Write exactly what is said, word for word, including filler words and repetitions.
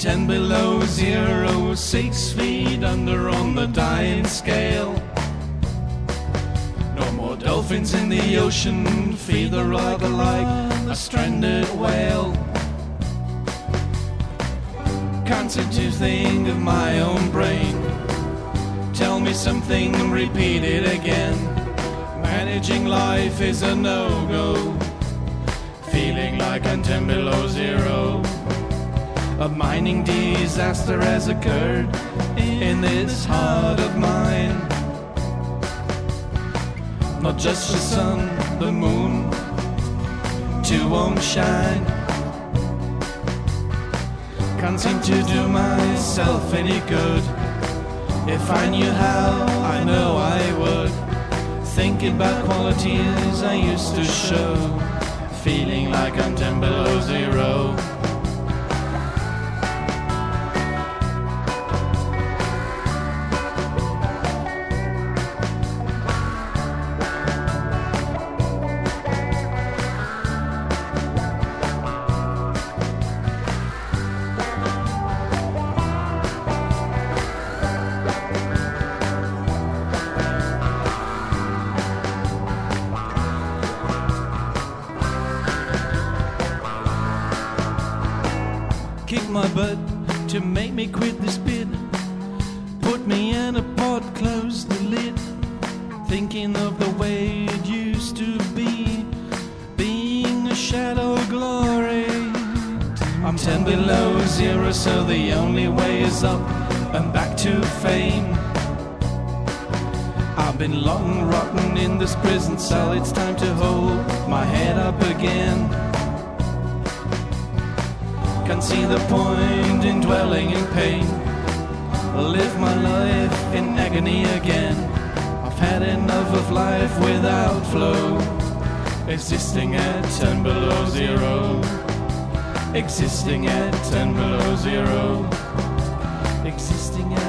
ten below zero, six feet under on the dying scale. No more dolphins in the ocean, feed the rudder like a stranded whale. Can't seem to think of my own brain. Tell me something and repeat it again. Managing life is a no-go. Feeling like I'm ten below zero. A mining disaster has occurred in this heart of mine. Not just the sun, the moon, too won't shine. Can't seem to do myself any good. If I knew how, I know I would. Thinking about qualities I used to show. Feeling like I'm ten below zero. Kick my butt to make me quit this bit. Put me in a pot, close the lid. Thinking of the way it used to be, being a shadow of glory. I'm ten below zero, so the only way is up and back to fame. I've been long rotten in this prison cell. It's time to hold my head up again. Can't see the point in dwelling in pain. Live my life in agony again. I've had enough of life without flow. Existing at ten below zero. Existing at ten below zero. Existing at